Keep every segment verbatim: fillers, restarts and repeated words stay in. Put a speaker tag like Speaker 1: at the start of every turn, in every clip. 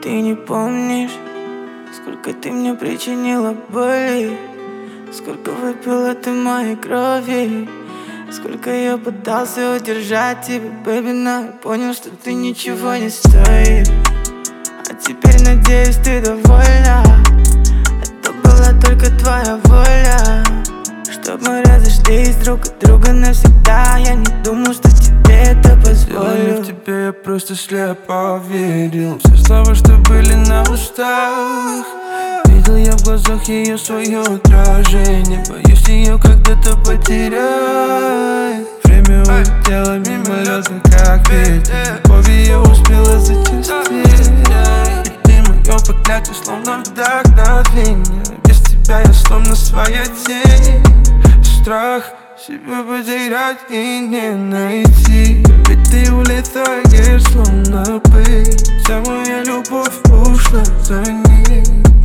Speaker 1: Ты не помнишь, сколько ты мне причинила боли, сколько выпила ты моей крови, сколько я пытался удержать тебя, бэби, но я понял, что ты ничего не стоишь. А теперь, надеюсь, ты довольна. Это была только твоя воля, чтоб мы разошлись друг от друга навсегда. Я не думал, что тебе это позволю.
Speaker 2: В тебе я просто слепо верил. Все слова, что были на устах, видел я в глазах ее свое отражение. Боюсь ее когда-то потерять. Время улетело мимолетно, как ветер. Любовь ее успела зачастить. И ты мое проклятие, словно вдохновение. Без тебя я словно своя тень. Страх себя потерять и не найти. Ведь ты улетаешь, словно пыль. Вся моя любовь ушла за ней.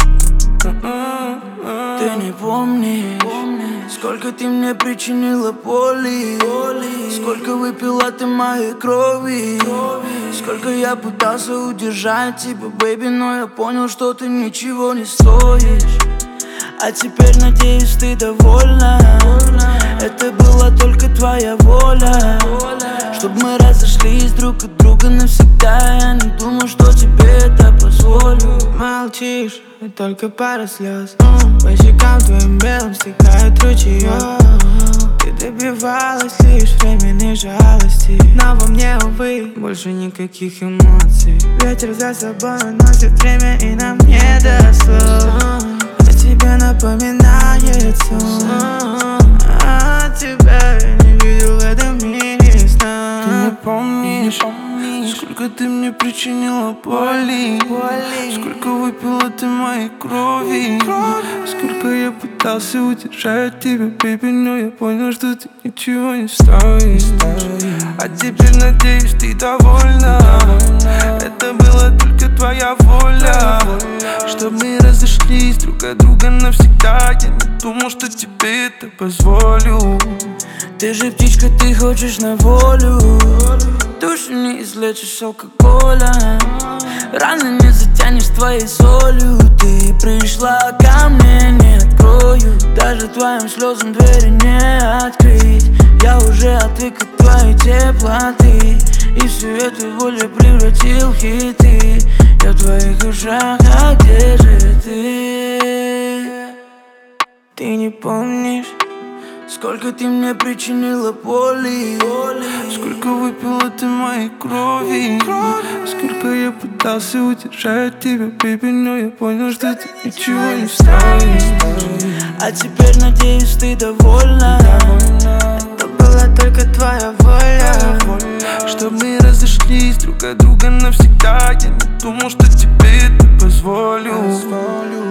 Speaker 1: Ты не помнишь, сколько ты мне причинила боли, сколько выпила ты моей крови, сколько я пытался удержать тебя, бэби, но я понял, что ты ничего не стоишь. А теперь, надеюсь, ты довольна. Это была только твоя воля, чтоб мы разошлись друг от друга навсегда. Я не думал, что тебе это позволю. Молчишь, и только пара слез по щекам твоим белым стекают ручьи. Ты добивалась лишь временной жалости, но во мне, увы, больше никаких эмоций. Ветер за собой уносит время, и нам не до слов. Тебе напоминает сон, а тебя я не видел в этом мире сна.
Speaker 2: Ты не помнишь, сколько ты мне причинила боли, сколько выпила ты моей крови, сколько я пытался удержать тебя, бэби, но я понял, что ты ничего не стоишь. А теперь, надеюсь, ты довольна. Это была только твоя воля, чтоб мы разошлись друг от друга навсегда. Я не думал, что тебе это позволю.
Speaker 1: Ты же птичка, ты хочешь на волю. Душу не излечишь алкоголем, раны не затянешь твоей солью. Ты пришла ко мне, не открою, даже твоим слезам двери не открыть. Я уже отвык от твоей теплоты, и всю эту боль превратил в хиты. Я в твоих ушах, а где же ты? Ты не помнишь, сколько ты мне причинила боли,
Speaker 2: сколько выпила ты моей крови, сколько я пытался удержать тебя, бэби, но я понял, что ты ничего не стоишь.
Speaker 1: А теперь, надеюсь, ты довольна. Это была только твоя воля,
Speaker 2: чтоб мы разошлись друг от друга навсегда. Я не думал, что тебе это позволю.